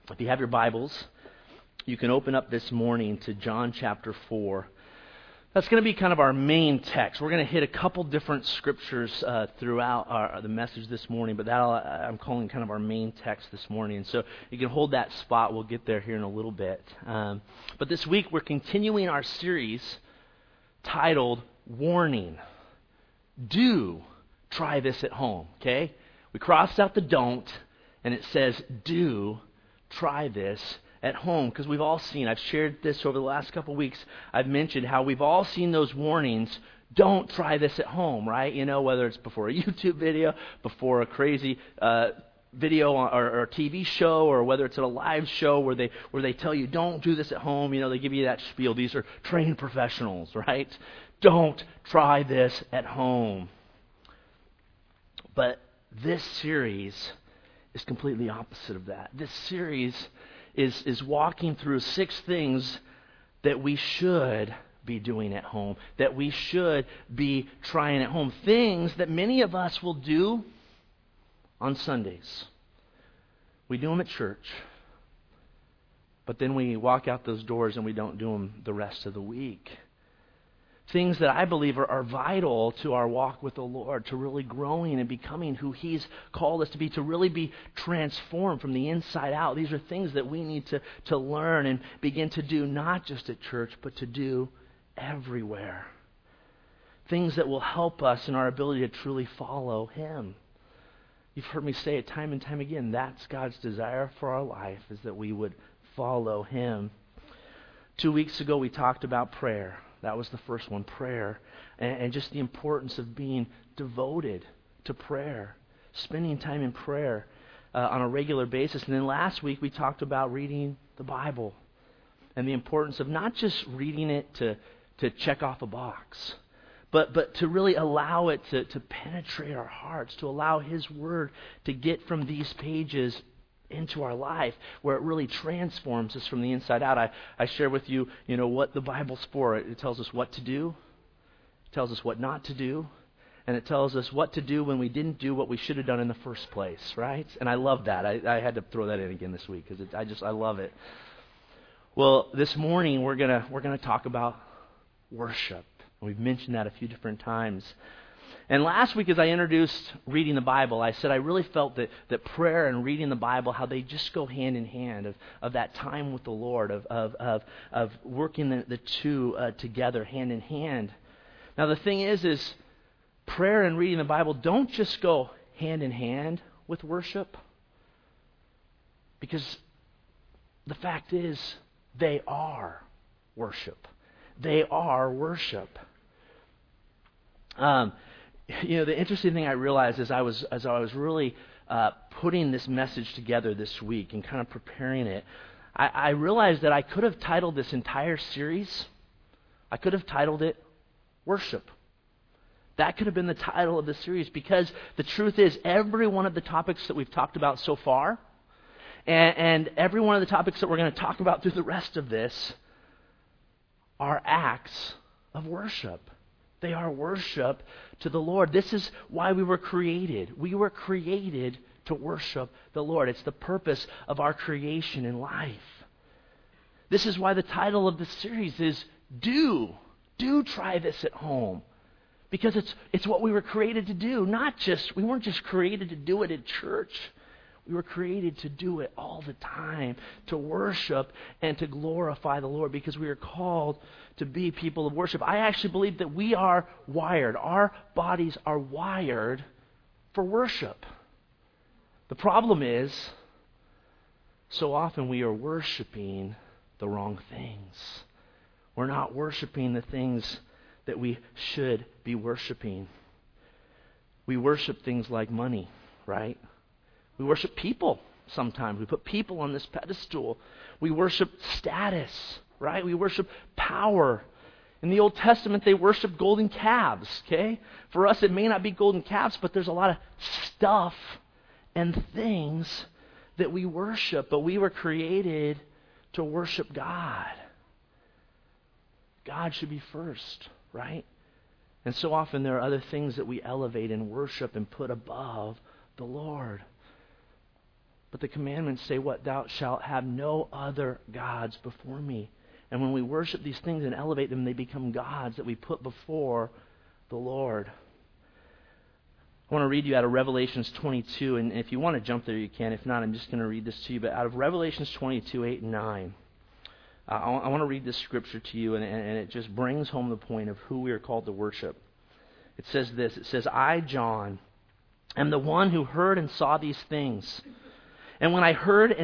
If you have your Bibles, you can open up this morning to John chapter 4. That's going to be kind of our main text. We're going to hit a couple different scriptures throughout the message this morning, but I'm calling kind of our main text this morning. And so you can hold that spot. We'll get there here in a little bit. But this week we're continuing our series titled Warning. Do try this at home, okay? We crossed out the don't, and it says do try this at home, because we've all seen, I've shared this over the last couple weeks, I've mentioned how we've all seen those warnings, don't try this at home, right? You know, whether it's before a YouTube video, before a crazy video or TV show, or whether it's at a live show where they tell you, don't do this at home, you know, they give you that spiel, these are trained professionals, right? Don't try this at home. But this series is completely opposite of that. This series is walking through 6 things that we should be doing at home, that we should be trying at home. Things that many of us will do on Sundays. We do them at church, but then we walk out those doors and we don't do them the rest of the week. Things that I believe are vital to our walk with the Lord, to really growing and becoming who He's called us to be, to really be transformed from the inside out. These are things that we need to learn and begin to do, not just at church, but to do everywhere. Things that will help us in our ability to truly follow Him. You've heard me say it time and time again, that's God's desire for our life, is that we would follow Him. 2 weeks ago we talked about prayer. That was the first one, prayer, and just the importance of being devoted to prayer, spending time in prayer on a regular basis. And then last week we talked about reading the Bible and the importance of not just reading it to check off a box, but to really allow it to penetrate our hearts, to allow His Word to get from these pages into our life, where it really transforms us from the inside out. I share with you, what the Bible's for. It tells us what to do, it tells us what not to do, and it tells us what to do when we didn't do what we should have done in the first place, right? And I love that. I had to throw that in again this week because I love it. Well, this morning we're gonna talk about worship. We've mentioned that a few different times. And last week as I introduced reading the Bible, I said I really felt that prayer and reading the Bible, how they just go hand in hand, of that time with the Lord, of working the two together, hand in hand. Now the thing is prayer and reading the Bible don't just go hand in hand with worship, because the fact is they are worship. They are worship. The interesting thing I realized as I was really putting this message together this week and kind of preparing it, I realized that I could have titled this entire series, I could have titled it Worship. That could have been the title of the series, because the truth is every one of the topics that we've talked about so far, and every one of the topics that we're going to talk about through the rest of this, are acts of worship. They are worship to the Lord. This is why we were created. We were created to worship the Lord. It's the purpose of our creation in life. This is why the title of the series is Do Try This at Home. Because it's what we were created to do. We weren't just created to do it at church. We were created to do it all the time, to worship and to glorify the Lord, because we are called to be people of worship. I actually believe that we are wired, our bodies are wired for worship. The problem is, so often we are worshiping the wrong things. We're not worshiping the things that we should be worshiping. We worship things like money, right? We worship people sometimes. We put people on this pedestal. We worship status, right? We worship power. In the Old Testament, they worship golden calves, okay? For us, it may not be golden calves, but there's a lot of stuff and things that we worship. But we were created to worship God. God should be first, right? And so often there are other things that we elevate and worship and put above the Lord. But the commandments say what? Thou shalt have no other gods before me. And when we worship these things and elevate them, they become gods that we put before the Lord. I want to read you out of Revelations 22, and if you want to jump there, you can. If not, I'm just going to read this to you. But out of Revelations 22, 8 and 9, I want to read this scripture to you, and it just brings home the point of who we are called to worship. It says this. It says, I, John, am the one who heard and saw these things. And when I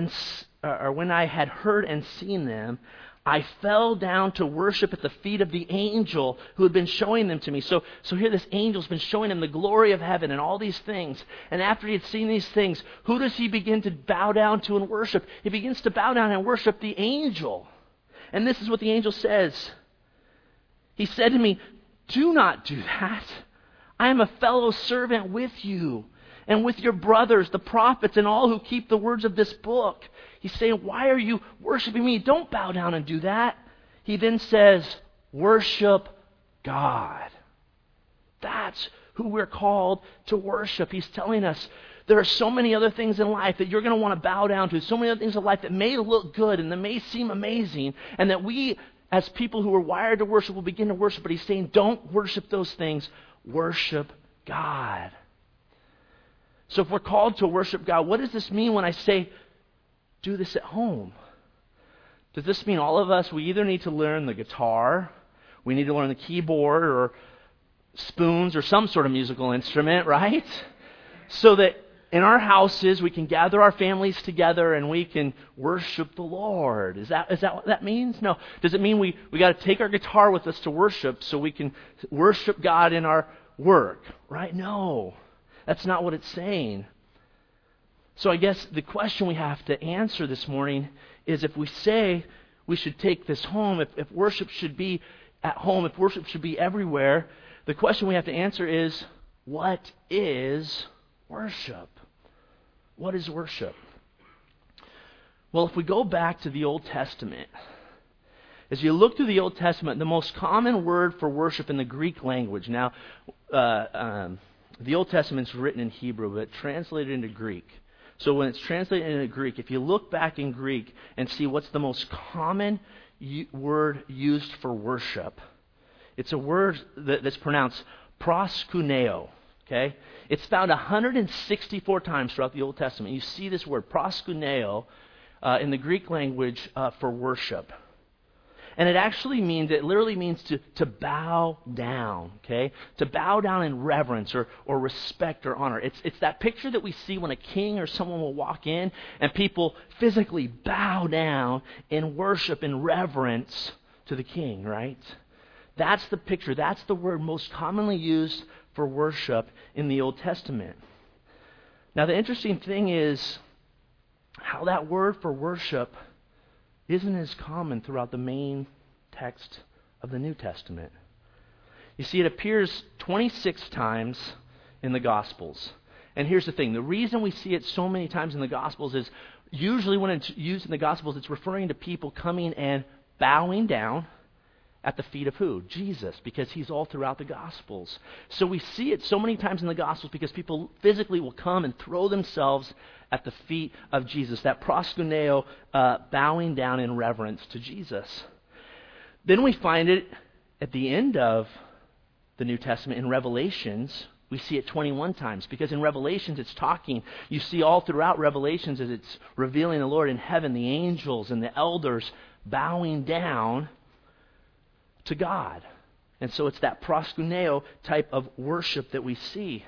had heard and seen them, I fell down to worship at the feet of the angel who had been showing them to me. So here this angel's been showing him the glory of heaven and all these things. And after he had seen these things, who does he begin to bow down to and worship? He begins to bow down and worship the angel. And this is what the angel says. He said to me, do not do that. I am a fellow servant with you and with your brothers, the prophets, and all who keep the words of this book. He's saying, why are you worshiping me? Don't bow down and do that. He then says, worship God. That's who we're called to worship. He's telling us there are so many other things in life that you're going to want to bow down to, so many other things in life that may look good and that may seem amazing, and that we, as people who are wired to worship, will begin to worship. But he's saying, don't worship those things. Worship God. So if we're called to worship God, what does this mean when I say, do this at home? Does this mean all of us, we either need to learn the guitar, we need to learn the keyboard or spoons or some sort of musical instrument, right? So that in our houses we can gather our families together and we can worship the Lord. Is that what that means? No. Does it mean we got to take our guitar with us to worship so we can worship God in our work, right? No. That's not what it's saying. So I guess the question we have to answer this morning is, if we say we should take this home, if worship should be at home, if worship should be everywhere, the question we have to answer is, what is worship? What is worship? Well, if we go back to the Old Testament, as you look through the Old Testament, the most common word for worship in the Greek language, now, the Old Testament's written in Hebrew, but translated into Greek. So when it's translated into Greek, if you look back in Greek and see what's the most common word used for worship, it's a word that's pronounced proskuneo. Okay? It's found 164 times throughout the Old Testament. You see this word, proskuneo, in the Greek language for worship. And it literally means to bow down, okay? To bow down in reverence or respect or honor. It's that picture that we see when a king or someone will walk in and people physically bow down in worship and reverence to the king, right? That's the picture. That's the word most commonly used for worship in the Old Testament. Now, the interesting thing is how that word for worship isn't as common throughout the main text of the New Testament. You see, it appears 26 times in the Gospels. And here's the thing. The reason we see it so many times in the Gospels is usually when it's used in the Gospels, it's referring to people coming and bowing down at the feet of who? Jesus, because he's all throughout the Gospels. So we see it so many times in the Gospels because people physically will come and throw themselves at the feet of Jesus. That proskuneo, bowing down in reverence to Jesus. Then we find it at the end of the New Testament in Revelations. We see it 21 times because in Revelations it's talking. You see all throughout Revelations as it's revealing the Lord in heaven, the angels and the elders bowing down to God. And so it's that proskuneo type of worship that we see.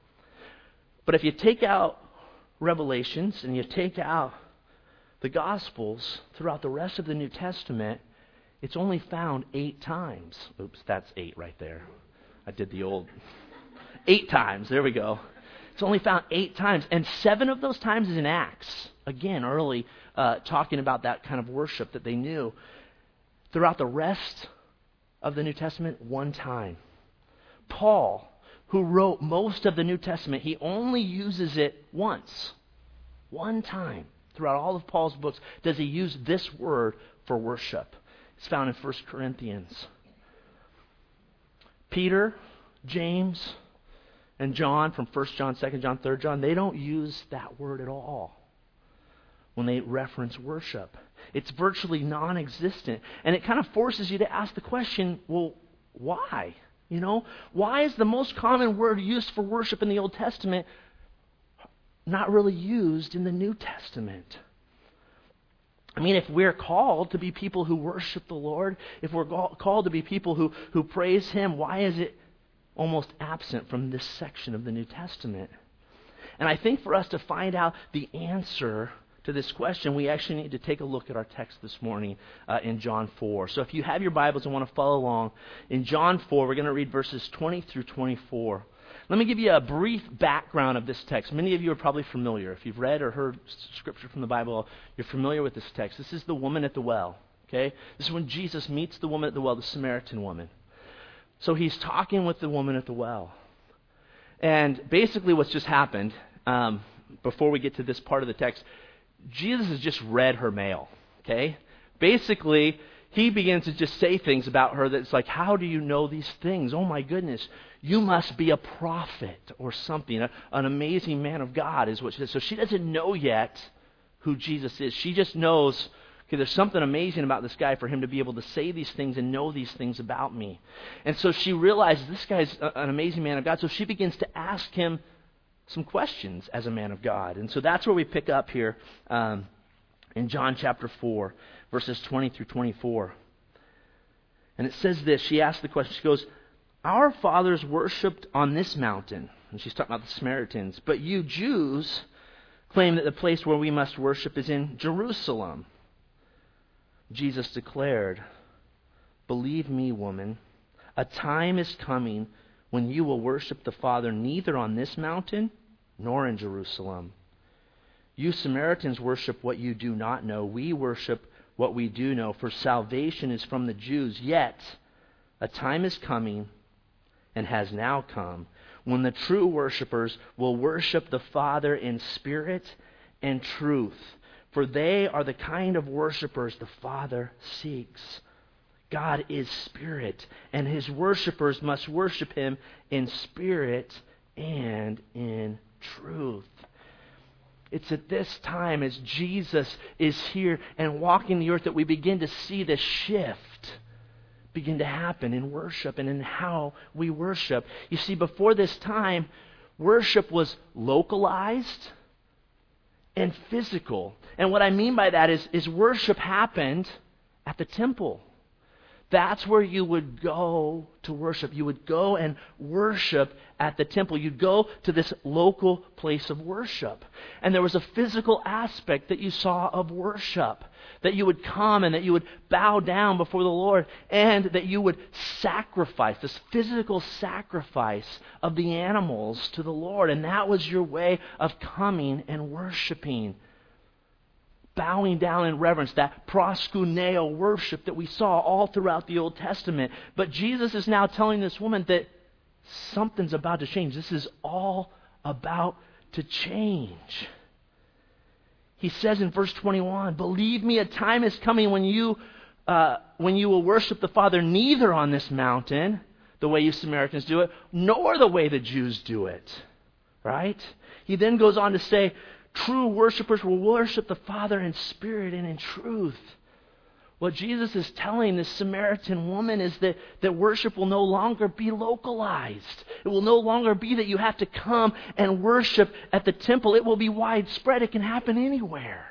But if you take out Revelations and you take out the Gospels throughout the rest of the New Testament, it's only found 8 times. Oops, that's 8 right there. I did the old 8 times. There we go. It's only found 8 times. And 7 of those times is in Acts. Again, early, talking about that kind of worship that they knew. Throughout the rest of the New Testament, 1 time. Paul, who wrote most of the New Testament, he only uses it once. 1 time. Throughout all of Paul's books, does he use this word for worship. It's found in 1 Corinthians. Peter, James, and John from 1 John, 2 John, 3 John, they don't use that word at all. when they reference worship. It's virtually non-existent. And it kind of forces you to ask the question, well, why? Why is the most common word used for worship in the Old Testament not really used in the New Testament? I mean, if we're called to be people who worship the Lord, if we're called to be people who praise Him, why is it almost absent from this section of the New Testament? And I think for us to find out the answer to this question, we actually need to take a look at our text this morning in John 4. So if you have your Bibles and want to follow along, in John 4, we're going to read verses 20 through 24. Let me give you a brief background of this text. Many of you are probably familiar. If you've read or heard Scripture from the Bible, you're familiar with this text. This is the woman at the well. Okay? This is when Jesus meets the woman at the well, the Samaritan woman. So he's talking with the woman at the well. And basically what's just happened, before we get to this part of the text, Jesus has just read her mail, okay? Basically, he begins to just say things about her that's like, how do you know these things? Oh my goodness, you must be a prophet or something, an amazing man of God is what she says. So she doesn't know yet who Jesus is. She just knows, okay, there's something amazing about this guy for him to be able to say these things and know these things about me. And so she realizes this guy's an amazing man of God, so she begins to ask him some questions as a man of God. And so that's where we pick up here in John chapter 4, verses 20 through 24. And it says this, she asks the question, she goes, our fathers worshipped on this mountain. And she's talking about the Samaritans. But you Jews claim that the place where we must worship is in Jerusalem. Jesus declared, believe me, woman, a time is coming when you will worship the Father neither on this mountain nor in Jerusalem. You Samaritans worship what you do not know. We worship what we do know, for salvation is from the Jews. Yet a time is coming and has now come when the true worshipers will worship the Father in spirit and truth, for they are the kind of worshipers the Father seeks. God is spirit, and His worshipers must worship Him in spirit and in truth. It's at this time, as Jesus is here and walking the earth, that we begin to see the shift begin to happen in worship and in how we worship. You see, before this time, worship was localized and physical. And what I mean by that is worship happened at the temple. That's where you would go to worship. You would go and worship at the temple. You'd go to this local place of worship. And there was a physical aspect that you saw of worship. That you would come and that you would bow down before the Lord. And that you would sacrifice, this physical sacrifice of the animals to the Lord. And that was your way of coming and worshiping. Bowing down in reverence, that proskuneo worship that we saw all throughout the Old Testament. But Jesus is now telling this woman that something's about to change. This is all about to change. He says in verse 21, believe me, a time is coming when you will worship the Father neither on this mountain, the way you Samaritans do it, nor the way the Jews do it. Right? He then goes on to say, true worshipers will worship the Father in spirit and in truth. What Jesus is telling this Samaritan woman is that worship will no longer be localized. It will no longer be that you have to come and worship at the temple. It will be widespread. It can happen anywhere.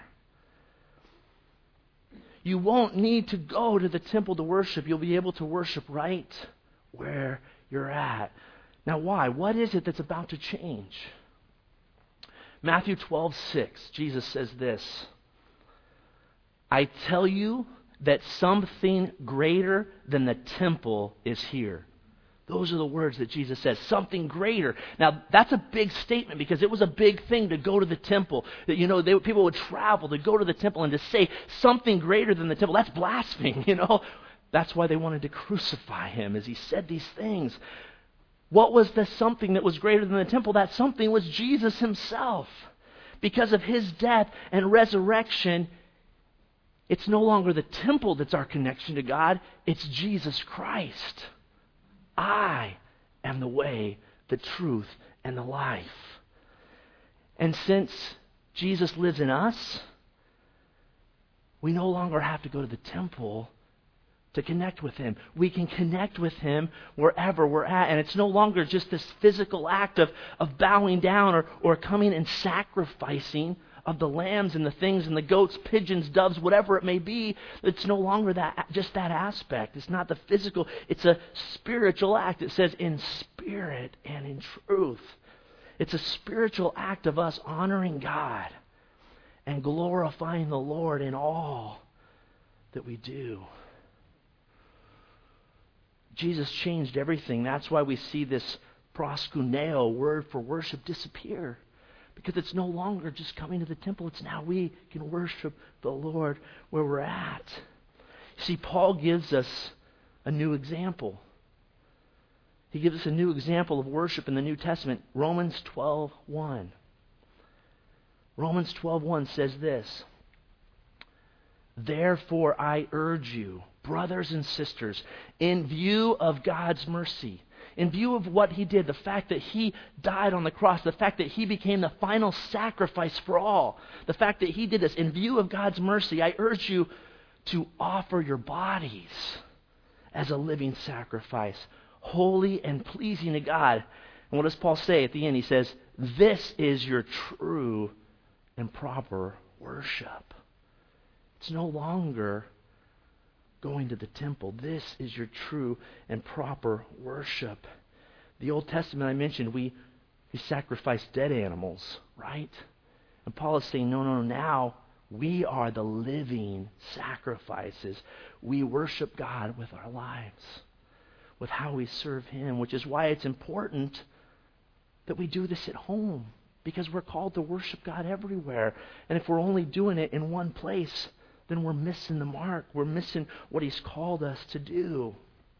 You won't need to go to the temple to worship. You'll be able to worship right where you're at. Now why? What is it that's about to change? Matthew 12:6, Jesus says this, I tell you that something greater than the temple is here. Those are the words that Jesus says, something greater. Now, that's a big statement because it was a big thing to go to the temple. That, people would travel to go to the temple and to say something greater than the temple. That's blasphemy, That's why they wanted to crucify him as he said these things. What was the something that was greater than the temple? That something was Jesus himself. Because of his death and resurrection, it's no longer the temple that's our connection to God. It's Jesus Christ. I am the way, the truth, and the life. And since Jesus lives in us, We no longer have to go to the temple to connect with Him. We can connect with Him wherever we're at. And it's no longer just this physical act of bowing down or coming and sacrificing of the lambs and the things and the goats, pigeons, doves, whatever it may be. It's no longer just that aspect. It's not the physical. It's a spiritual act. It says in spirit and in truth. It's a spiritual act of us honoring God and glorifying the Lord in all that we do. Jesus changed everything. That's why we see this proskuneo word for worship disappear. Because it's no longer just coming to the temple. It's now we can worship the Lord where we're at. See, Paul gives us a new example. He gives us a new example of worship in the New Testament. Romans 12:1. Romans 12:1 says this. Therefore I urge you, brothers and sisters, in view of God's mercy, in view of what He did, the fact that He died on the cross, the fact that He became the final sacrifice for all, the fact that He did this, in view of God's mercy, I urge you to offer your bodies as a living sacrifice, holy and pleasing to God. And what does Paul say at the end? He says, this is your true and proper worship. It's no longer going to the temple. This is your true and proper worship. The Old Testament, I mentioned, we sacrifice dead animals, right? And Paul is saying, no, now we are the living sacrifices. We worship God with our lives, with how we serve Him, which is why it's important that we do this at home, because we're called to worship God everywhere. And if we're only doing it in one place, then we're missing the mark. We're missing what He's called us to do.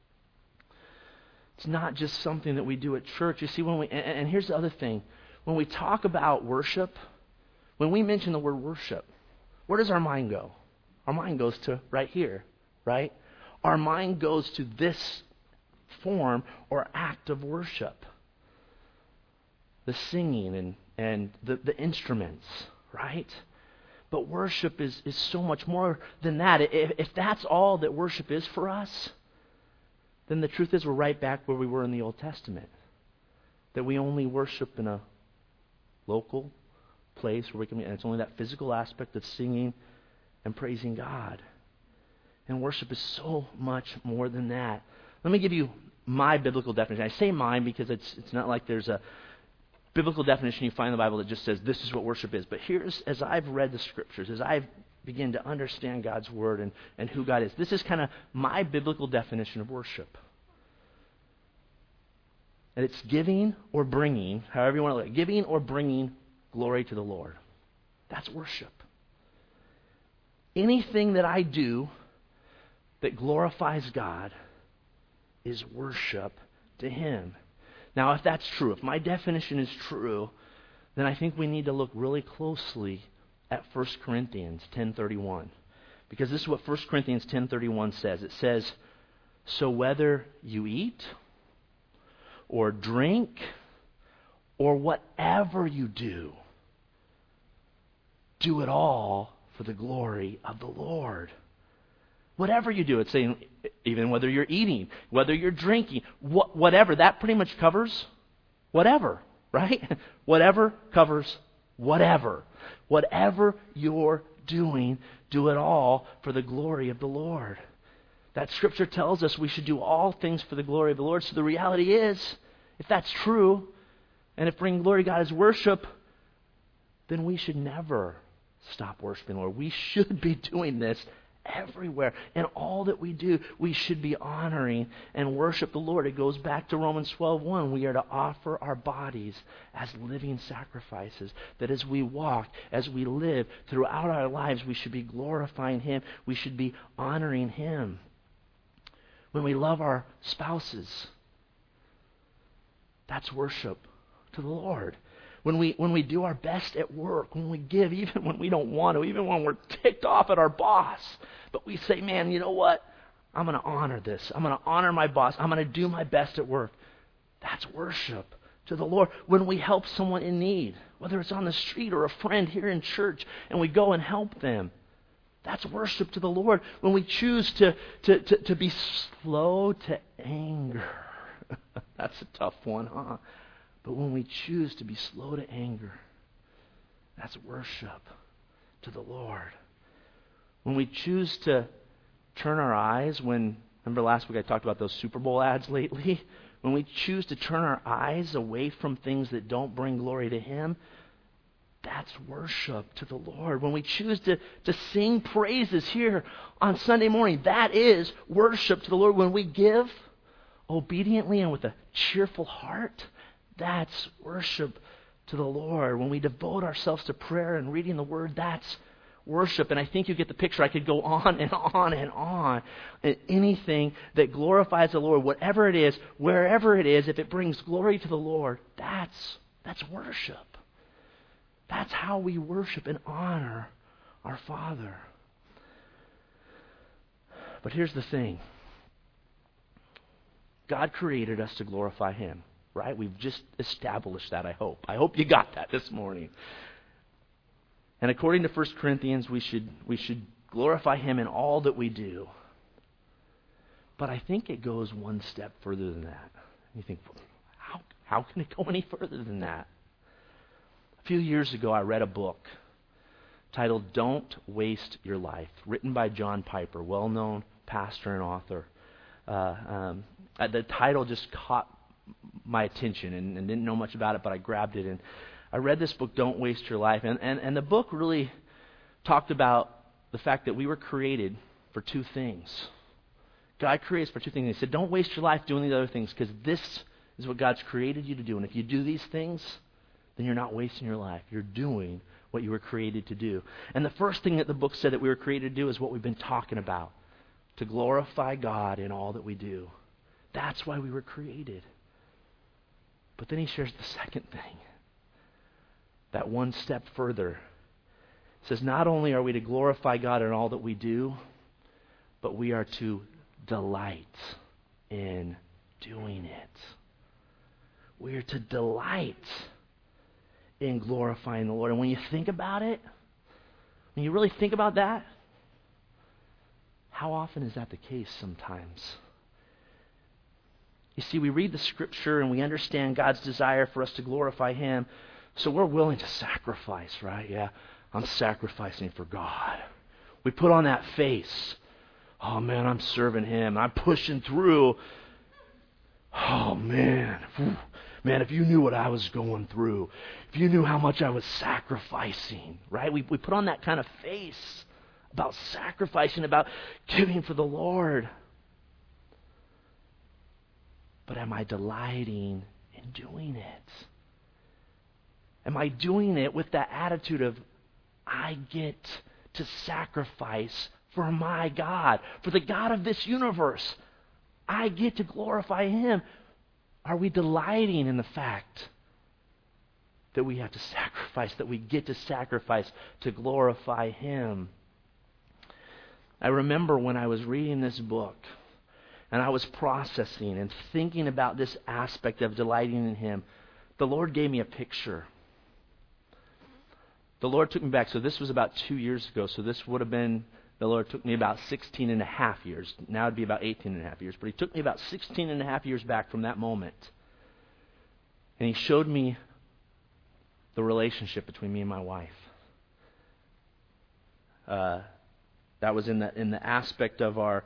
It's not just something that we do at church. You see, and here's the other thing. When we talk about worship, when we mention the word worship, where does our mind go? Our mind goes to right here, right? Our mind goes to this form or act of worship. The singing and the instruments, right? But worship is so much more than that. If that's all that worship is for us, then the truth is we're right back where we were in the Old Testament. That we only worship in a local place where we can, and it's only that physical aspect of singing and praising God. And worship is so much more than that. Let me give you my biblical definition. I say mine because it's not like there's a biblical definition you find in the Bible that just says this is what worship is. But here's, as I've read the Scriptures, as I've begun to understand God's Word and who God is, this is kind of my biblical definition of worship. And it's giving or bringing, however you want to look at it, giving or bringing glory to the Lord. That's worship. Anything that I do that glorifies God is worship to Him. Now, if that's true, if my definition is true, then I think we need to look really closely at 1 Corinthians 10:31. Because this is what 1 Corinthians 10:31 says. It says, so whether you eat or drink or whatever you do, do it all for the glory of the Lord. Whatever you do, it's saying even whether you're eating, whether you're drinking, whatever, that pretty much covers whatever, right? Whatever covers whatever. Whatever you're doing, do it all for the glory of the Lord. That Scripture tells us we should do all things for the glory of the Lord. So the reality is, if that's true, and if bringing glory to God is worship, then we should never stop worshiping the Lord. We should be doing this everywhere. And all that we do, we should be honoring and worship the Lord. It goes back to Romans 12:1. We are to offer our bodies as living sacrifices. That as we walk, as we live throughout our lives, we should be glorifying Him. We should be honoring Him. When we love our spouses, that's worship to the Lord. When we do our best at work, when we give, even when we don't want to, even when we're ticked off at our boss, but we say, man, you know what? I'm going to honor this. I'm going to honor my boss. I'm going to do my best at work. That's worship to the Lord. When we help someone in need, whether it's on the street or a friend here in church, and we go and help them, That's worship to the Lord. When we choose to be slow to anger. That's a tough one, huh? But when we choose to be slow to anger, that's worship to the Lord. When we choose to turn our eyes remember last week I talked about those Super Bowl ads lately? When we choose to turn our eyes away from things that don't bring glory to Him, that's worship to the Lord. When we choose to sing praises here on Sunday morning, that is worship to the Lord. When we give obediently and with a cheerful heart, that's worship to the Lord. When we devote ourselves to prayer and reading the Word, that's worship. And I think you get the picture. I could go on and on and on. And anything that glorifies the Lord, whatever it is, wherever it is, if it brings glory to the Lord, that's worship. That's how we worship and honor our Father. But here's the thing. God created us to glorify Him, right? We've just established that, I hope. I hope you got that this morning. And according to 1 Corinthians, we should glorify Him in all that we do. But I think it goes one step further than that. You think, how can it go any further than that? A few years ago, I read a book titled Don't Waste Your Life, written by John Piper, well-known pastor and author. The title just caught my attention and didn't know much about it, but I grabbed it and I read this book, Don't Waste Your Life. And the book really talked about the fact that we were created for two things. God creates for two things. He said, don't waste your life doing these other things because this is what God's created you to do. And if you do these things, then you're not wasting your life. You're doing what you were created to do. And the first thing that the book said that we were created to do is what we've been talking about, to glorify God in all that we do. That's why we were created. But then he shares the second thing. That one step further. It says not only are we to glorify God in all that we do, but we are to delight in doing it. We are to delight in glorifying the Lord. And when you think about it, when you really think about that, how often is that the case sometimes? You see, we read the Scripture and we understand God's desire for us to glorify Him, so we're willing to sacrifice, right? Yeah, I'm sacrificing for God. We put on that face. Oh, man, I'm serving Him. I'm pushing through. Oh, man. Whew. Man, if you knew what I was going through, if you knew how much I was sacrificing, right? We put on that kind of face about sacrificing, about giving for the Lord. But am I delighting in doing it? Am I doing it with that attitude of, I get to sacrifice for my God, for the God of this universe? I get to glorify Him. Are we delighting in the fact that we have to sacrifice, that we get to sacrifice to glorify Him? I remember when I was reading this book and I was processing and thinking about this aspect of delighting in Him, the Lord gave me a picture. The Lord took me back. So this was about 2 years ago. So this would have been, the Lord took me about 16 and a half years. Now it'd be about 18 and a half years. But He took me about 16 and a half years back from that moment. And He showed me the relationship between me and my wife. That was in the aspect of our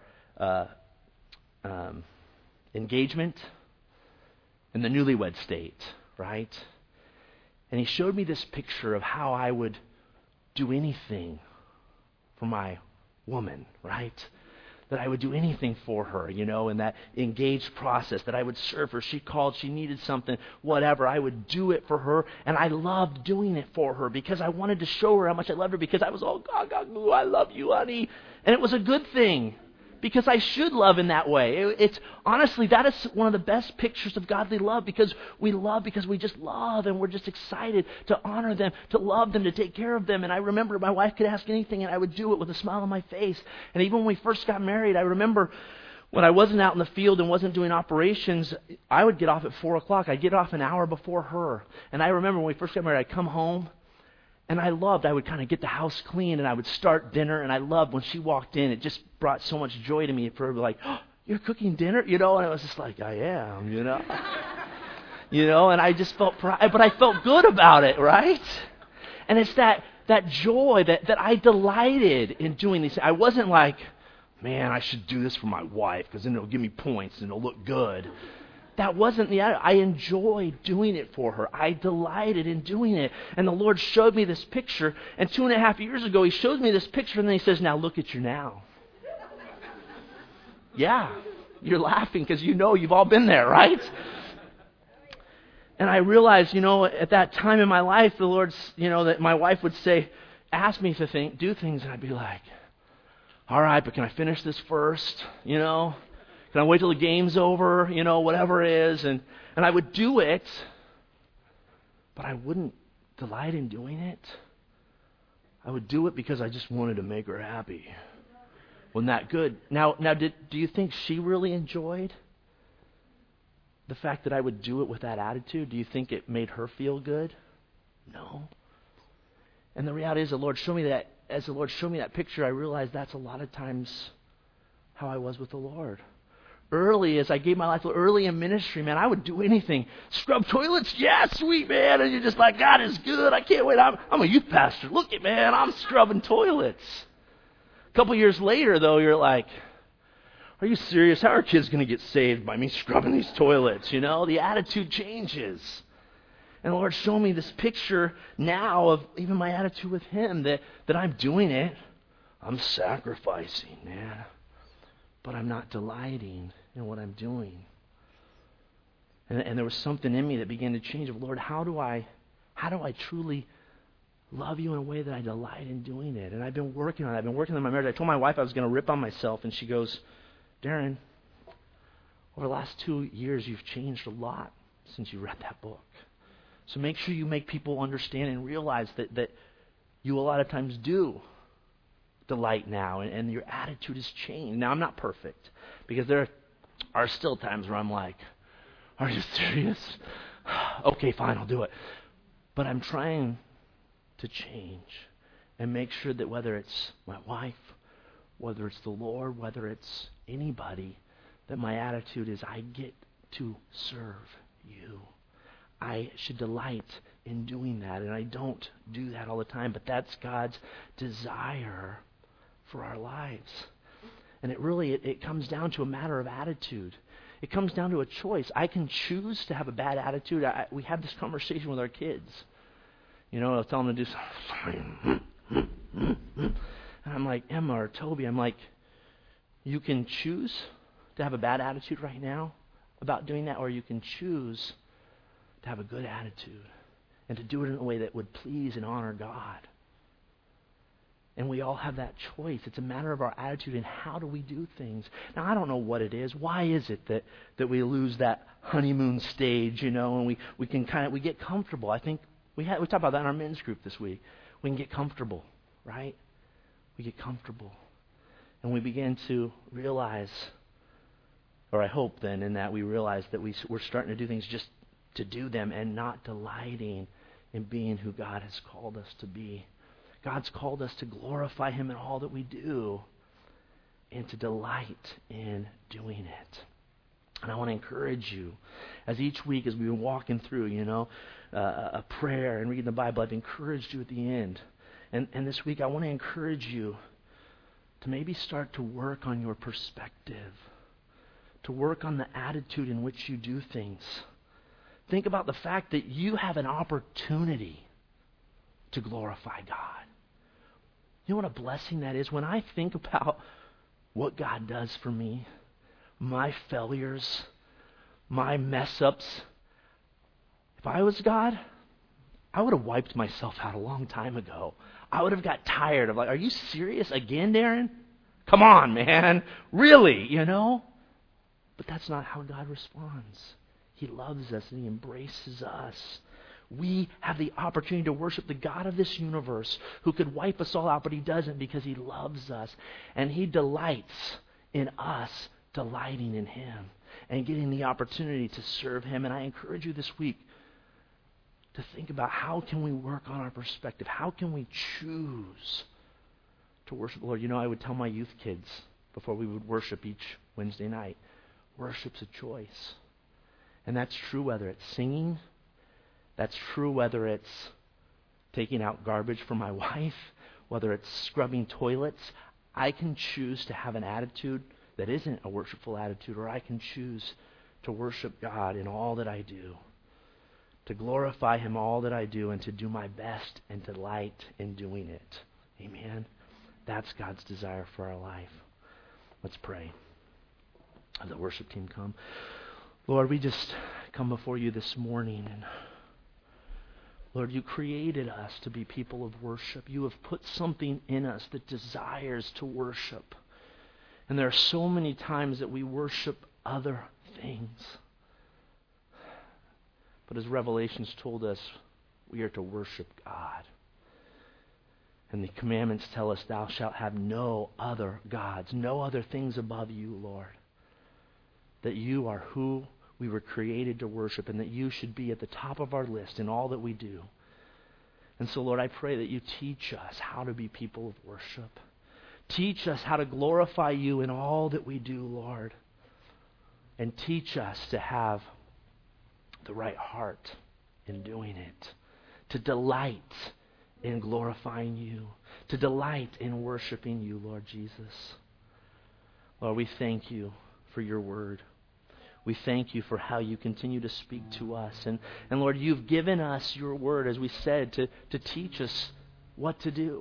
engagement in the newlywed state, right? And He showed me this picture of how I would do anything for my woman, right? That I would do anything for her, in that engaged process, that I would serve her. She called, she needed something, whatever. I would do it for her, and I loved doing it for her because I wanted to show her how much I loved her because I was all, God, I love you, honey. And it was a good thing because I should love in that way. It's honestly, that is one of the best pictures of godly love because we love because we just love and we're just excited to honor them, to love them, to take care of them. And I remember my wife could ask anything and I would do it with a smile on my face. And even when we first got married, I remember when I wasn't out in the field and wasn't doing operations, I would get off at 4 o'clock. I'd get off an hour before her. And I remember when we first got married, I'd come home And I would kind of get the house clean, and I would start dinner, and I loved when she walked in. It just brought so much joy to me for her to be like, oh, you're cooking dinner? And I was just like, I am, and I just felt pride, but I felt good about it, right? And it's that joy that I delighted in doing these. I wasn't like, man, I should do this for my wife because then it'll give me points and it'll look good. That wasn't the attitude. I enjoyed doing it for her. I delighted in doing it. And the Lord showed me this picture. And 2.5 years ago, He showed me this picture, and then He says, now look at you now. Yeah, you're laughing because you've all been there, right? And I realized, at that time in my life, the Lord's, that my wife would say, ask me to do things, and I'd be like, all right, but can I finish this first? Can I wait till the game's over? Whatever it is. And I would do it, but I wouldn't delight in doing it. I would do it because I just wanted to make her happy. Wasn't that good? Now, do you think she really enjoyed the fact that I would do it with that attitude? Do you think it made her feel good? No. And the reality is, the Lord showed me that. As the Lord showed me that picture, I realized that's a lot of times how I was with the Lord. Early, as I gave my life early in ministry, man, I would do anything. Scrub toilets? Yeah, sweet, man. And you're just like, God is good. I can't wait. I'm a youth pastor. Look at, man, I'm scrubbing toilets. A couple years later, though, you're like, are you serious? How are kids going to get saved by me scrubbing these toilets? The attitude changes. And the Lord showed me this picture now of even my attitude with Him, that I'm doing it. I'm sacrificing, man. But I'm not delighting in what I'm doing. And there was something in me that began to change. Lord, how do I truly love you in a way that I delight in doing it? And I've been working on it. I've been working on my marriage. I told my wife I was going to rip on myself, and she goes, Darren, over the last 2 years, you've changed a lot since you read that book. So make sure you make people understand and realize that you a lot of times do delight now, and your attitude has changed. Now, I'm not perfect, because there are still times where I'm like, are you serious? Okay, fine, I'll do it. But I'm trying to change and make sure that whether it's my wife, whether it's the Lord, whether it's anybody, that my attitude is I get to serve you. I should delight in doing that, and I don't do that all the time, but that's God's desire for our lives. And it comes down to a matter of attitude. It comes down to a choice. I can choose to have a bad attitude. We have this conversation with our kids. I'll tell them to do something. And I'm like, Emma or Toby, I'm like, you can choose to have a bad attitude right now about doing that, or you can choose to have a good attitude and to do it in a way that would please and honor God. And we all have that choice. It's a matter of our attitude and how do we do things. Now, I don't know what it is. Why is it that we lose that honeymoon stage, and we get comfortable? I think we talked about that in our men's group this week. We can get comfortable, right? We get comfortable. And we begin to realize, or I hope then in that we realize that we're starting to do things just to do them and not delighting in being who God has called us to be. God's called us to glorify Him in all that we do and to delight in doing it. And I want to encourage you, as each week as we've been walking through, a prayer and reading the Bible, I've encouraged you at the end. And this week I want to encourage you to maybe start to work on your perspective, to work on the attitude in which you do things. Think about the fact that you have an opportunity to glorify God. You know what a blessing that is? When I think about what God does for me, my failures, my mess-ups, if I was God, I would have wiped myself out a long time ago. I would have got tired of are you serious again, Darren? Come on, man. Really, But that's not how God responds. He loves us and He embraces us. We have the opportunity to worship the God of this universe who could wipe us all out, but He doesn't because He loves us. And He delights in us delighting in Him and getting the opportunity to serve Him. And I encourage you this week to think about how can we work on our perspective? How can we choose to worship the Lord? I would tell my youth kids before we would worship each Wednesday night, worship's a choice. And that's true whether it's singing, that's true whether it's taking out garbage for my wife, whether it's scrubbing toilets. I can choose to have an attitude that isn't a worshipful attitude, or I can choose to worship God in all that I do, to glorify Him all that I do, and to do my best and delight in doing it. Amen. That's God's desire for our life. Let's pray. Have the worship team come. Lord, we just come before you this morning, and Lord, you created us to be people of worship. You have put something in us that desires to worship. And there are so many times that we worship other things. But as Revelations told us, we are to worship God. And the commandments tell us, thou shalt have no other gods, no other things above you, Lord. That you are who we were created to worship, and that you should be at the top of our list in all that we do. And so, Lord, I pray that you teach us how to be people of worship. Teach us how to glorify you in all that we do, Lord. And teach us to have the right heart in doing it. To delight in glorifying you. To delight in worshiping you, Lord Jesus. Lord, we thank you for your word. We thank you for how you continue to speak to us. And Lord, you've given us your word, as we said, to teach us what to do.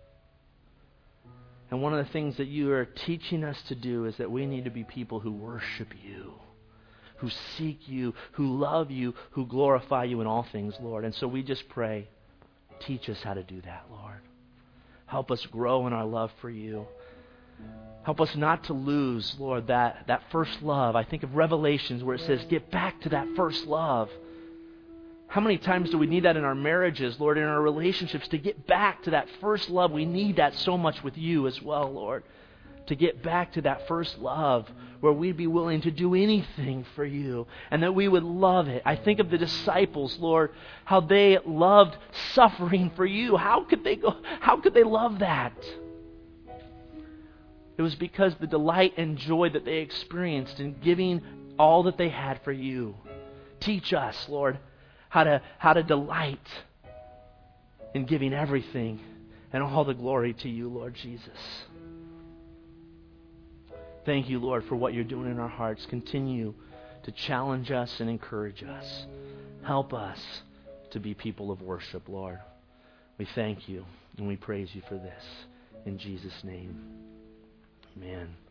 And one of the things that you are teaching us to do is that we need to be people who worship you, who seek you, who love you, who glorify you in all things, Lord. And so we just pray, teach us how to do that, Lord. Help us grow in our love for you. Help us not to lose, Lord, that first love. I think of Revelations where it says, get back to that first love. How many times do we need that in our marriages, Lord, in our relationships, to get back to that first love? We need that so much with you as well, Lord, to get back to that first love where we'd be willing to do anything for you and that we would love it. I think of the disciples, Lord, how they loved suffering for you. How could they love that? It was because the delight and joy that they experienced in giving all that they had for you. Teach us, Lord, how to delight in giving everything and all the glory to you, Lord Jesus. Thank you, Lord, for what you're doing in our hearts. Continue to challenge us and encourage us. Help us to be people of worship, Lord. We thank you and we praise you for this. In Jesus' name. Amen.